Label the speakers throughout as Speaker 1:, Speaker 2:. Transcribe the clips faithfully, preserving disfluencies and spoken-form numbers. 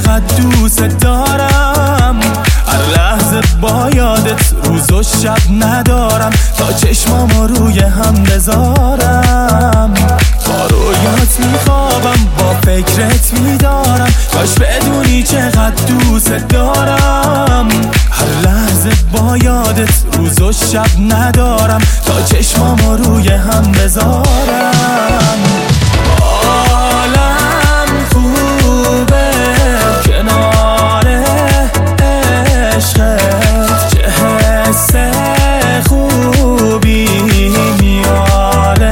Speaker 1: چقدر دوست دارم، هر لحظه با یادت روز و شب ندارم تا چشمامو روی هم بذارم. با رویات میخوابم با فکرت میدارم، کاش بدونی چقدر دوست دارم، هر لحظه با یادت روز و شب ندارم تا چشمامو روی هم بذارم. عالم خوبه کنار عشقت، چه حس خوبی میال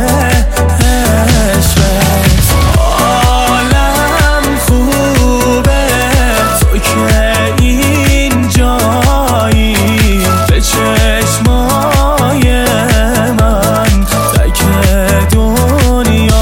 Speaker 1: عشقت. عالم خوبه تو که اینجایی، به چشمای من تک دنیایی.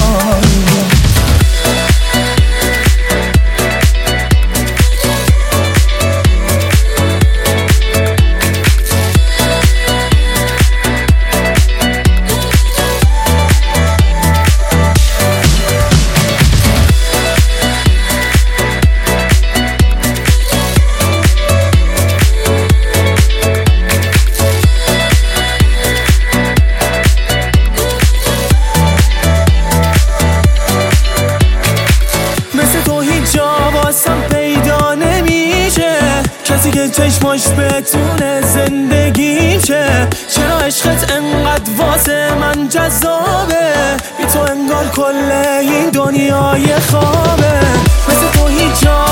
Speaker 1: واسم پیدا نمیشه کسی که چشماش بتونه زندگیم شه. چرا عشقت انقدر واسه من جذابه، بی تو انگار کل این دنیای خوابه. مثل تو هیچ جا